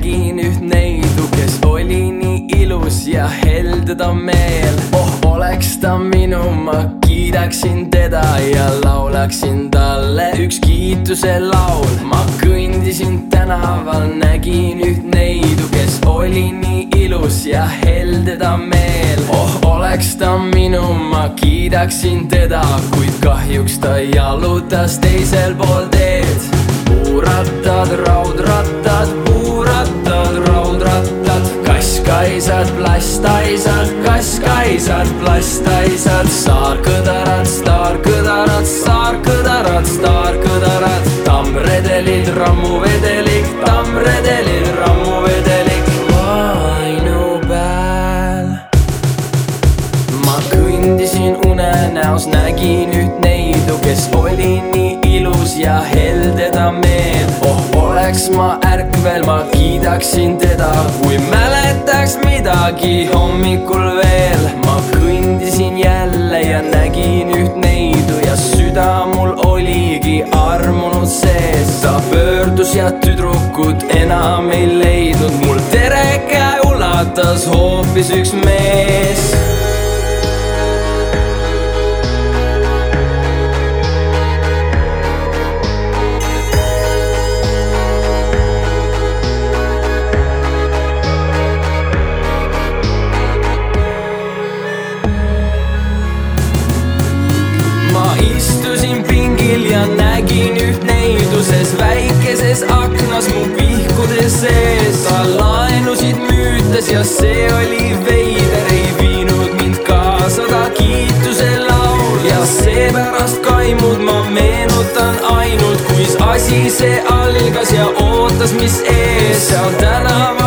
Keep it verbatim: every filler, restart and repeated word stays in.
nägin üht neidu, kes oli nii ilus ja helde ta meel. Oh, oleks ta minu, ma kiidaksin teda ja laulaksin talle üks kiituse laul. Ma kõndisin tänaval, nägin üht neidu, kes oli nii ilus ja helde ta meel. Oh, oleks ta minu, ma kiidaksin teda, kuid kahjuks ta jalutas teisel pool teed. Puurattad, raudrattad, puurattad, raudrattad, kaskaisad, plastaisad, kaskaisad, plastaisad, staarkõdarad, staarkõdarad, staarkõdarad, staarkõdarad, tammredelid, rammuvedelik, tammredelid, rammuvedelik, vainu pääl. Ma kõndisin unenäos, nägin üht neidu, kes oli nii ilus ja helde ta meel. Oh, oleks ma ärkvel, ma kiidaksin teda, kui mäletaks midagi hommikul veel. Ma kõndisin jälle ja nägin üht neidu ja süda mul oligi armunud sees. Ta pöördus ja tüdrukut enam ei leidnud, mul tere käe ulatas hoopis üks mees. Istusin pingil ja nägin üht neiduses väikeses aknas mu pihkude sees. Ta laenusid müütes ja see oli veider, ei viinud mind kaasa ta kiituse laul. Ja seepärast kaimud ma meenutan ainult, kuis asi see algas ja ootas, mis ees seal tänaval